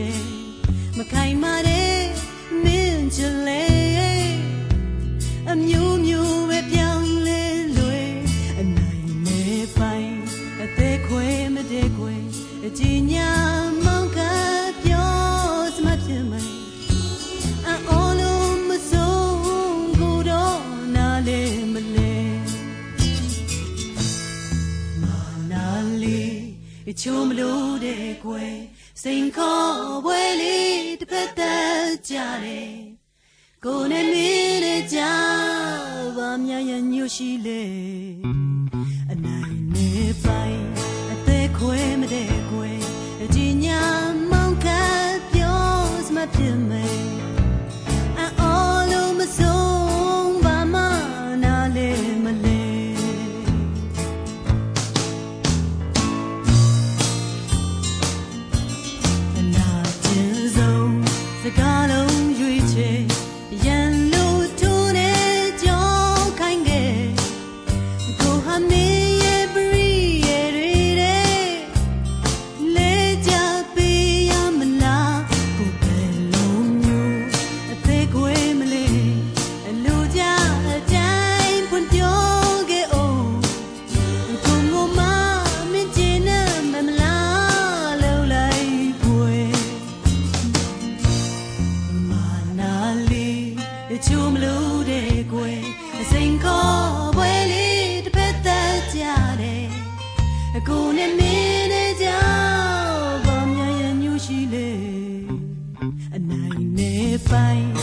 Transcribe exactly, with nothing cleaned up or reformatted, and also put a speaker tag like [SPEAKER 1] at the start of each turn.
[SPEAKER 1] တယ်မခိုင်မာတဲ့မင်းချလေအမျိုးမျိုးပဲပြောင်းလဲလွယ်အနိုင်နဲ့ပိုင်အသေးခွဲမတဲ့ခွဲအကြည်ညာမောင်ကပြောစမဖြစ်မယ်အော်လုံးမဆုံးကိုတော့နားလေမလဲမာနာလေးချိုးမလို့တဲ့ခွဲစိန်ခေါ်ပွဲလေးတစ်ဖက်သက်ကြတယ်ကိုနဲ့မင်းနဲ့ကြပါများရညို့ရှိလေအနိုင်နဲ့ပိုင်အသေးခွဲမတဲ့ခွဲအကြည်ညာမောင်ကပြောစမဖြစ်မယ်အော်လုံးမဆုံးဘာမှနားလေမလဲစကားလုံးရွေးချယ်ရန်လို့ထိုးနေကြောင်းခိုင်းခဲ့ကိုဟာမင်းရဲ့ပရိရဲ့တွေလေကြပေးရမလားကိုပဲလုံးမျိုးအသေးခွေမလေးအလူကြအတိုင်းဖွင့်ပြောခဲ့အောင်ကိုငိုမမင်းကျင်နေမလားလုံးလိုက်ပွေချိုးမလို့တဲ့ကွယ်အစိန်ခေါ်ပွဲလေးတစ်ဖက်သက်ကြတယ်အကိုနဲ့မင်းနဲ့ကြောင့်ဘာများရညို့ရှိလေအနိုင်နဲ့ပိုင်